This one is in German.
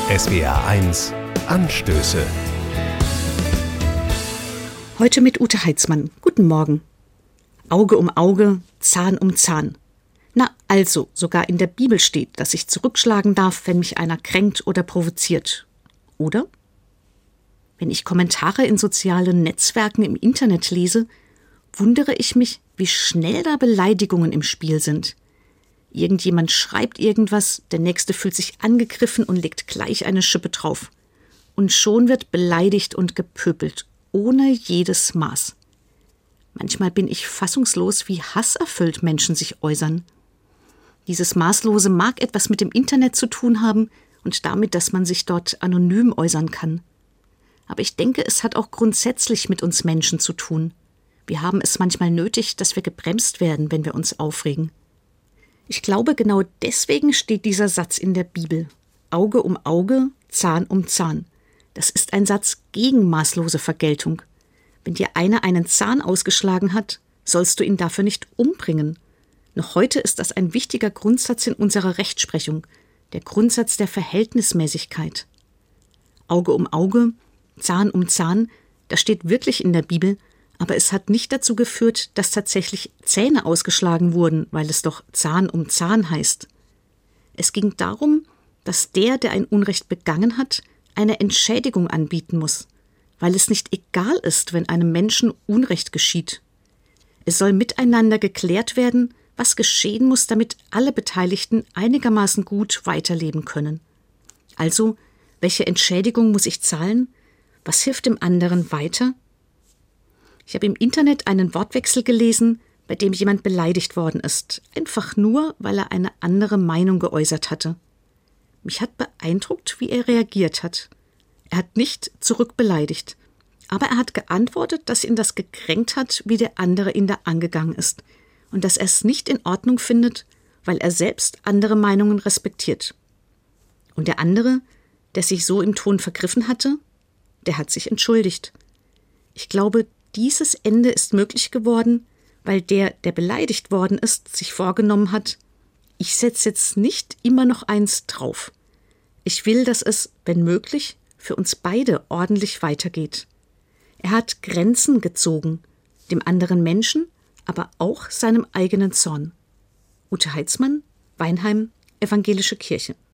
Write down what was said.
SWR1 Anstöße. Heute mit Ute Heitzmann. Guten Morgen. Auge um Auge, Zahn um Zahn. Na also, sogar in der Bibel steht, dass ich zurückschlagen darf, wenn mich einer kränkt oder provoziert. Oder? Wenn ich Kommentare in sozialen Netzwerken im Internet lese, wundere ich mich, wie schnell da Beleidigungen im Spiel sind. Irgendjemand schreibt irgendwas, der Nächste fühlt sich angegriffen und legt gleich eine Schippe drauf. Und schon wird beleidigt und gepöbelt, ohne jedes Maß. Manchmal bin ich fassungslos, wie hasserfüllt Menschen sich äußern. Dieses Maßlose mag etwas mit dem Internet zu tun haben und damit, dass man sich dort anonym äußern kann. Aber ich denke, es hat auch grundsätzlich mit uns Menschen zu tun. Wir haben es manchmal nötig, dass wir gebremst werden, wenn wir uns aufregen. Ich glaube, genau deswegen steht dieser Satz in der Bibel. Auge um Auge, Zahn um Zahn. Das ist ein Satz gegen maßlose Vergeltung. Wenn dir einer einen Zahn ausgeschlagen hat, sollst du ihn dafür nicht umbringen. Noch heute ist das ein wichtiger Grundsatz in unserer Rechtsprechung, der Grundsatz der Verhältnismäßigkeit. Auge um Auge, Zahn um Zahn, das steht wirklich in der Bibel, aber es hat nicht dazu geführt, dass tatsächlich Zähne ausgeschlagen wurden, weil es doch Zahn um Zahn heißt. Es ging darum, dass der ein Unrecht begangen hat, eine Entschädigung anbieten muss, weil es nicht egal ist, wenn einem Menschen Unrecht geschieht. Es soll miteinander geklärt werden, was geschehen muss, damit alle Beteiligten einigermaßen gut weiterleben können. Also, welche Entschädigung muss ich zahlen? Was hilft dem anderen weiter? Ich habe im Internet einen Wortwechsel gelesen, bei dem jemand beleidigt worden ist, einfach nur, weil er eine andere Meinung geäußert hatte. Mich hat beeindruckt, wie er reagiert hat. Er hat nicht zurückbeleidigt, aber er hat geantwortet, dass ihn das gekränkt hat, wie der andere ihn da angegangen ist und dass er es nicht in Ordnung findet, weil er selbst andere Meinungen respektiert. Und der andere, der sich so im Ton vergriffen hatte, der hat sich entschuldigt. Ich glaube, dieses Ende ist möglich geworden, weil der beleidigt worden ist, sich vorgenommen hat, ich setze jetzt nicht immer noch eins drauf. Ich will, dass es, wenn möglich, für uns beide ordentlich weitergeht. Er hat Grenzen gezogen, dem anderen Menschen, aber auch seinem eigenen Zorn. Ute Heitzmann, Weinheim, Evangelische Kirche.